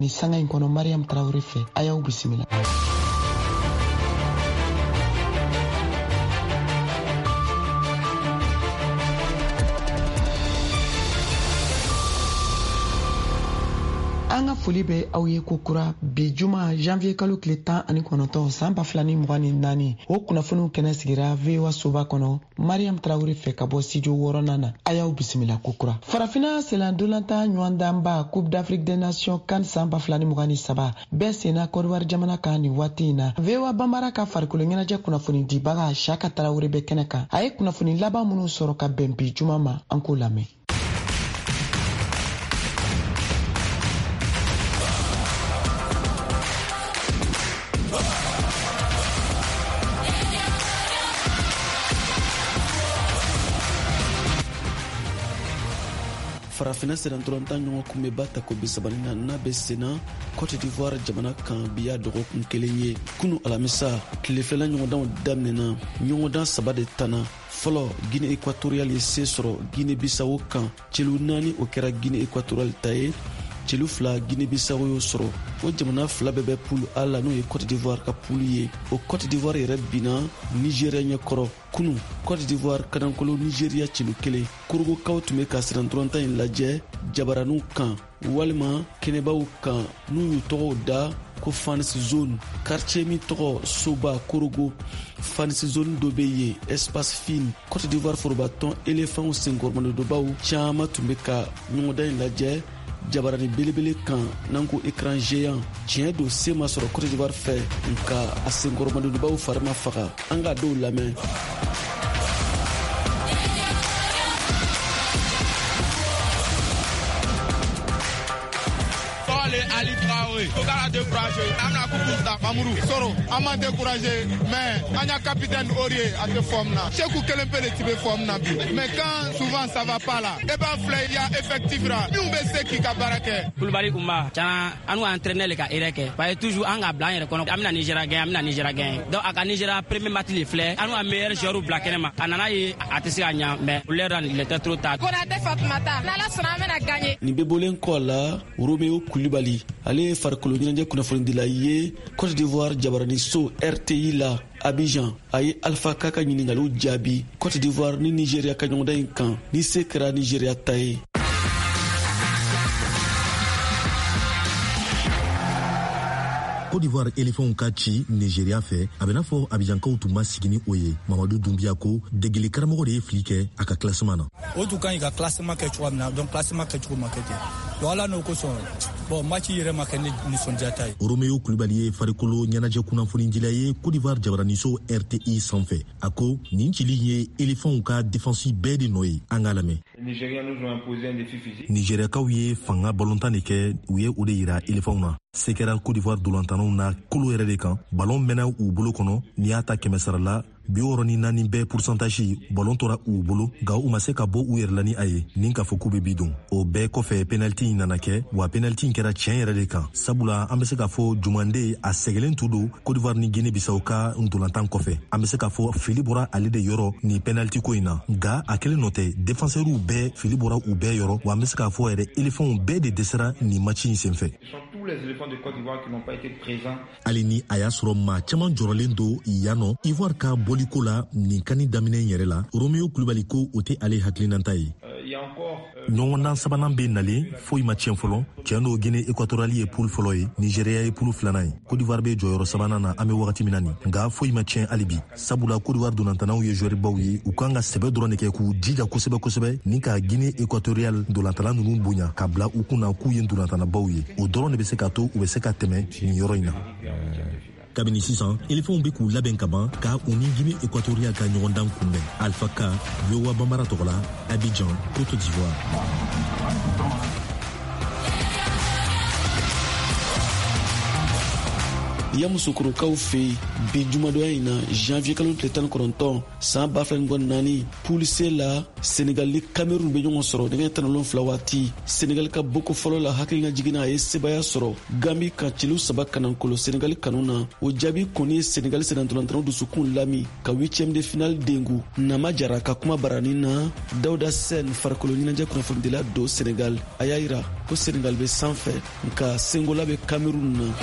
ni sanga in kɔnɔ Mariam Traoré fɛ. A y'aw bisimila. An ka foli bɛ aw ye ko kura bi juma janvier kalo tile 19 san 2024 o kunnafoniw kɛnɛ sigira VOA soba kɔnɔ Mariam Traoré fɛ ka bɔ studio 6nan na. A y'aw bisimila ko kura. Farafina selandolanta ɲɔgɔndanba Coupe d'Afrique des Nations CAN san 2023 bɛɛ senna Côte d'Ivoire jamana kan nin waati in na. VOA Bambara ka farikolo ɲɛnajɛ kunnafoni dibaga Chaka Traoré bɛ kɛnɛ kan. A ye kunnafoni laban minnu sɔrɔ ka bɛn bi juma ma, an k'o lamɛn. Farafina serantoronta ɲɔgɔn kunbɛba ta ko bisabanina n'a bɛ senna Côte d'Ivoire jamana kan biya dɔgɔkun kelen ye. Kunu alamisa tilefɛla ɲɔgɔndanw daminɛna ɲɔgɔndan 3 de tanna. Fɔlɔ Guinée équatoriale ye se sɔrɔ Guinée Bissau kan. Celu 4 o kɛra Guinée équatoriale ta ye. Celu 2 Guinée Bissau y'o sɔrɔ. O jamana 2 bɛɛ bɛ poule A la n'o ye Côte d'Ivoire ka poule ye. O Côte d'Ivoire yɛrɛ bina Nigeria ɲɛkɔrɔ. Kunu Côte d'Ivoire kadankolo Nigeria celu 1. Kurugokaw tun bɛ ka sirantoronta in lajɛ jabaraniw kan walima kɛnɛbaw kan n'u y'u tɔgɔw da ko Fans Zone. Quartier min tɔgɔ Soba Korogo. Fans Zone dɔ bɛ yen Espace Fin. Côte d'Ivoire forobatɔn éléphants senkɔrɔmandobaw caman tun bɛ ka ɲɔgɔndan in lajɛ jabarani belebele kan n'an ko écran géant. Tiɲɛ don se ma sɔrɔ Côte d'Ivoire fɛ nka a senkɔrɔmandobaw fari ma faga. An ka dɔw lamɛn. Ali Traoré, faut qu'on a découragé. On a beaucoup de Mamourou, Soro, on m'a découragé, mais on a capitaine Aurier à te former. C'est qu'on peut le type forme. Mais quand souvent ça va pas là, et ben il y a effectif là. Nous on sait qui a baraqué. Koulibaly Koumba, tiens, on a entraîné les gars Ereke. Parce toujours on a blanc et reconnu. Amina Nigeria gagne. Donc à Nigeria premier match les fleurs, on a meilleur joueur au black nema. Anana y a testé gagner, mais pour l'heure il était trop tard. On a défait matin. Nala Sonamé a gagné. Ni bebolen kola Romeo Koulibaly. Ale farikolo ɲɛnajɛ kunnafoni dila ye Côte d'Ivoire jabarani so RTI la Abidjan a ye Alpha Ka ka ɲiningaliw jaabi. Côte d'Ivoire ni Nigeria ka ɲɔgɔndan in kan ni se kɛra Nigeria ta ye. Côte d'Ivoire éléphant ka ci Nigeria fɛ a bɛ n'a fɔ Abidjankaw tun ma sigi ni o ye. Mamadou Doumbia ko degeli karamɔgɔ de ye fili kɛ a ka classement na. O tun kan ka classement kɛ cogo min na donc classement kɛ cogo ma kɛ ten. Donc ala n'o kosɔn bon match yɛrɛ ma kɛ ni nisɔndiyata ye. Romeo Koulibaly ye farikolo ɲɛnajɛ kunnafonidila ye Côte d'Ivoire jabaraniso RTI sanfɛ. A ko nin cili ye éléphant ka défense bɛɛ de nɔ ye. An k'a lamɛn. Nigériakaw ye fanga balontan de kɛ u ye o de yira éléphant na. Se kɛra Côte d'Ivoire dolantanaw na kolo yɛrɛ de kan. Ballon mɛnna u bolo kɔnɔ n'i y'a ta 100 sara la 64 bɛɛ pourcentage ballon tora u bolo nka u ma se ka bɔ u yɛrɛ la ni a ye ni k'a fɔ k'u bɛ bi don. O bɛɛ kɔfɛ penalty in nana kɛ wa penalty in kɛra tiɲɛ yɛrɛ de kan. Sabula an bɛ se k'a fɔ Jumande a sɛgɛlen tu don Côte d'Ivoire ni Guinée Bissau ka ntolantan kɔfɛ. An bɛ se k'a fɔ fili bɔra ale de yɔrɔ ni penalty ko in na. Nka a kelen nɔ tɛ défenseurs bɛɛ fili bɔra u bɛɛ yɔrɔ wa an bɛ se k'a fɔ yɛrɛ éléphants bɛɛ de dɛsɛra ni match in senfɛ. Les éléphants de Côte d'Ivoire qui n'ont pas été présents. Ali ni a y'a sɔrɔ maa caman jɔrɔlen don yan nɔ Ivoire ka bɔliko la nin kani daminɛ yɛrɛ la Romeo Koulibaly ko o tɛ ale hakilinanta ye. ɲɔgɔndan 3nan bɛ nalen foyi ma tiɲɛ fɔlɔ. Tiɲɛ don Guinée équatoriale ye poule fɔlɔ ye, Nigeria ye poule 2nan ye, Côte d'Ivoire bɛ jɔyɔrɔ 3nan na an bɛ wagati min na nin. Nka foyi ma tiɲɛ hali bi. Sabula Côte d'Ivoire dolantanaw ye joueur baw ye, u kan ka sɛbɛ dɔrɔn de kɛ k'u jija kosɛbɛ kosɛbɛ ni ka Guinée équatoriale dolantana ninnu bonya ka bila u kunna k'u ye dolantanabaw ye. O dɔrɔn de bɛ se ka to u bɛ se ka tɛmɛ nin yɔrɔ in na. Kabini sisan éléphants bɛ k'u labɛn ka ban ka u ni Guinée équatoriale ka ɲɔgɔndan kunbɛn. Alpha Ka, VOA Bambara tɔgɔ la, Abidjan, Côte d'Ivoire. ya musokorokaw fe bi jumadoya in na janvier kalo tile 19 san 2024 pulise la Senegal ni Cameroun be ɲɔgɔn sɔrɔ nɛgɛ 17 waati Senegal ka boko fɔlɔ la hakilina jiginna a ye sebaya sɔrɔ Gambi ka celu 3 kanankolo Senegal kanu na o jaabi kɔni ye Senegal senatolantanaw dusukun lami ka 8e de finale dengu Nama Jara ka kuma barani na Dawuda Sen farikolo ɲɛnajɛ kunnafonidila do Senegal a y'a yira ko Senegal be sanfɛ nka sengola be Cameroun na.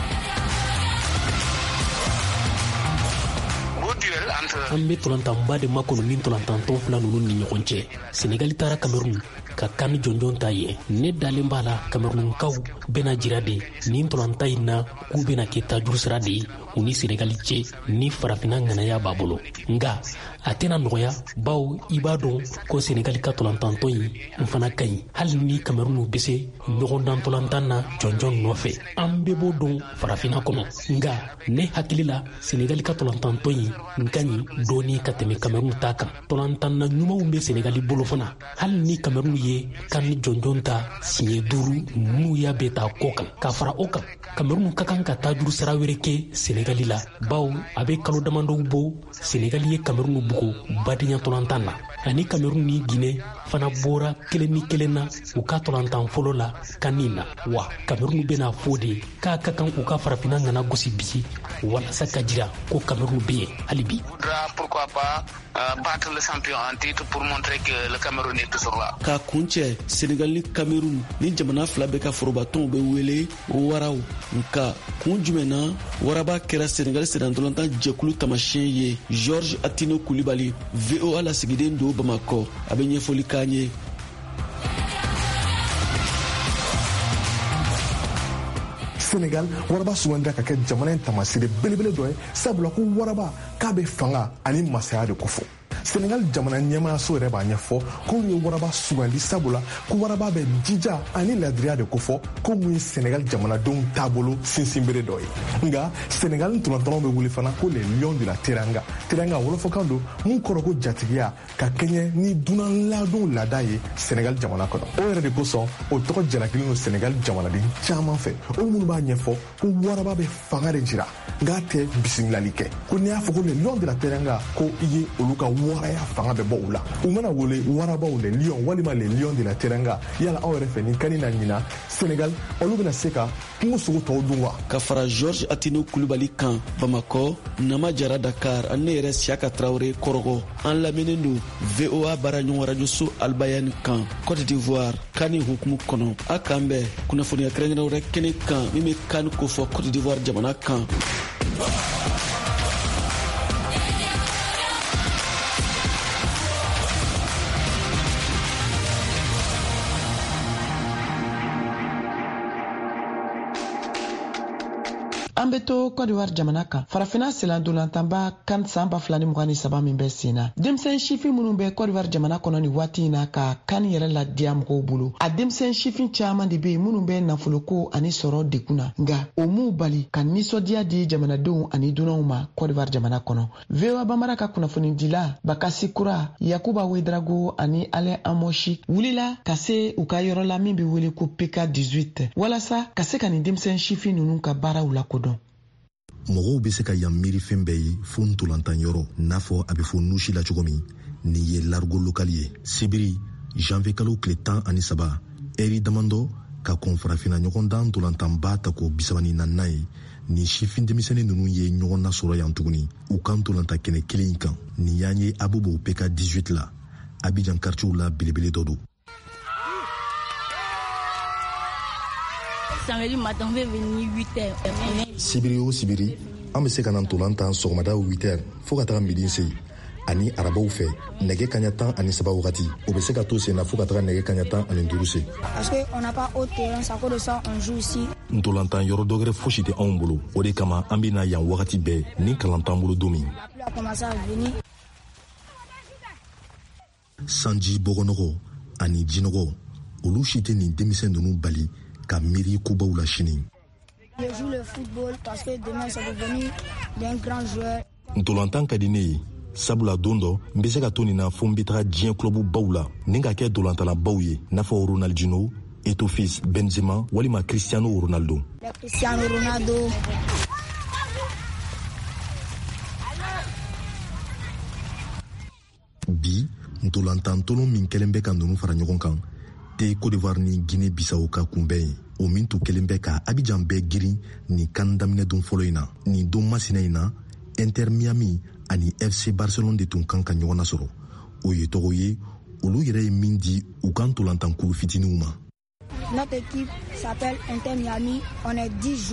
An be tolantanba de makɔnɔ ni tolantantɔn fila ninnu ni ɲɔgɔn cɛ. Senegali taara Cameroun ka kan jɔnjɔn ta ye. Ne dalen b'a la Camerounkaw bena jira de nin tolanta in na k'u bena kɛ tajuru sira de ye u ni Senegali cɛ ni farafina ŋanaya b'a bolo. Nga a tɛna nɔgɔya baw i b'a dɔn ko Senegali ka tolantantɔn in n fana ka ɲi hali ni Cameroun be se ɲɔgɔndan tolantan na jɔnjɔn nɔfɛ. An be b'o dɔn farafina kɔnɔ nga ne hakili la Senegali ka tolantantɔn in n ka ɲi dɔɔni ka tɛmɛ Cameroun ta kan. Tolantan na ɲumanw be Senegali bolo fana hali ni Cameroun ye kan ni jɔnjɔn ta siɲɛ 5 n'u y'a bɛ ta kɔ kan. Ka fara o kan Cameroun ka kan ka tajuru sira wɛrɛ kɛ Senegali la baw a be kalo damadɔw bɔ Senegali ye Cameroun bugo badenya tolantan na ani Cameroun ni Guinée fana bɔra kelen ni kelen na u ka tolantan fɔlɔ la kanin na wa Cameroun bena fɔ de k'a ka kan u ka farafina ŋana gosi bi walasa ka jira ko Cameroun be yen hali bi. Pourquoi pas battre le champion en titre pour montrer que le Cameroun est toujours là. Ka kuncɛ Senegal ni Cameroun ni jamana fila bɛ ka forobatɔnw bɛ wele waraw nka kun jumɛn na waraba kɛra Senegal senatolantan jɛkulu tamasiyɛn ye. George Atino Kulibali VOA lasigiden do Bamakɔ a bɛ ɲɛfɔli k'an ye. Senegal waraba sugandira ka kɛ jamana in tamasire belebele dɔ ye sabula ko waraba k'a bɛ fanga ani masaya de kofɔ. Senegal jamana ɲɛmaayaso yɛrɛ b'a ɲɛfɔ k'olu ye waraba sugandi sabula ko waraba bɛ jija ani ladiriya de kofɔ ko mun ye Senegal jamanadenw taabolo sinsinbere dɔ ye. Nga Senegal ntolantɔnw bɛ wuli fana ko les lions de la teranga. Teranga wolofokan don mun kɔrɔ ko jatigiya ka kɛɲɛ ni dunan ladon laada ye Senegal jamana kɔnɔ. O yɛrɛ de kosɔn o tɔgɔ jalakilen don Senegal jamanaden caman fɛ. Olu minnu b'a ɲɛfɔ ko waraba bɛ fanga de jira nka tɛ bisimilali kɛ. Ko n'i y'a fɔ ko les lions de la teranga ko i ye olu ka waraya fanga bɛ bɔ u la. U mana wele warabaw les lions walima les lions de la teranga yala aw yɛrɛ fɛ ni kani na ɲina Senegal olu bɛna se ka kungo sugu tɔw dun wa. Ka fara George Atino Kulibali kan Bamakɔ Nama Jara Dakar ani ne yɛrɛ Siaka Traoré Kɔrɔgɔ an lamɛnnen don VOA baaraɲɔgɔn rajoso Albayani kan Côte d'Ivoire kani hukumu kɔnɔ a kan bɛɛ kunnafoniya kɛrɛnkɛrɛn wɛrɛ kɛnɛ kan min bɛ kani kofɔ Côte d'Ivoire jamana kan. An be to Côte d'Ivoire jamana kan farafina selandolantanba kan san 2023 min bɛ sen na denmisɛn sifin minnu bɛ Côte d'Ivoire jamana kɔnɔ ni waati in na ka kan yɛrɛ la diya mɔgɔw bolo a denmisɛn sifin caman de be yen minnu bɛ nafoloko ani sɔrɔ degun na nga o m'u bali ka nisɔndiya di jamanadenw ani dunanw ma Côte d'Ivoire jamana kɔnɔ. VOA Bambara ka kunnafonidila Bakasi Kura Yakuba Wedrago ani Alain Amoshi wulila ka se u ka yɔrɔ la min bɛ wele ko PK18 walasa ka se ka nin denmisɛn sifin ninnu ka baaraw lakodɔn. Mɔgɔw be se ka yan miiri fɛn bɛɛ ye fo ntolantan yɔrɔ n'a fɔ a be fɔ nusi la cogo min nin ye largo lokal ye sibiri janvier kalo tile 13 ɛri damandɔ ka kɔn farafina ɲɔgɔndan ntolantanba ta ko 34 ye nin sifin denmisɛnnin ninnu ye ɲɔgɔn nasɔrɔ yan tuguni u ka ntolanta kɛnɛ kelen kan nin y'an ye abubo PK 18 la Abidjan quartier la belebele dɔ don. Sibiri o sibiri an bɛ se ka na ntolantan sɔgɔmada 8h fo ka taga midi se ani arabaw fɛ nɛgɛ kaɲa 13 wagati o bɛ se ka to sen na fo ka taga nɛgɛ kaɲa 15 se. Parce que on n'a pas au terrain, ça cause de ça on joue ici. Ntolantan yɔrɔ dɔ wɛrɛ fosi tɛ anw bolo o de kama an bɛ na yan wagati bɛɛ ni kalan t'an bolo don min. Sanji bɔgɔnɔgɔ ani jinɔgɔ olu si tɛ nin denmisɛn ninnu bali ka miiri kubaw la sini. Je joue le football parce que demain ça va devenir d'un grand joueur. Ntolantan ka di ne ye sabula don dɔ n bɛ se ka to nin na fo n bɛ taga diɲɛ kulobu baw la ni ka kɛ dolantana baw ye n'a fɔ Ronaldinho, Eto'o fils Benzema walima Cristiano Ronaldo. Cristiano Ronaldo. bi ntolantan tolon min kelen bɛ ka nunu fara ɲɔgɔn kan tɛ Côte d'Ivoire ni Guinée Bissau ka kunbɛn ye. O min tun kelen bɛ ka Abidjan bɛɛ girin ni kan daminɛ don fɔlɔ in na. Ni don masina in na Inter Miami ani FC Barcelone de tun kan ka ɲɔgɔn nasɔrɔ. O ye tɔgɔ ye olu yɛrɛ ye min di u kan ntolantan kulu fitininw ma. Notre équipe s'appelle Inter Miami. On est 10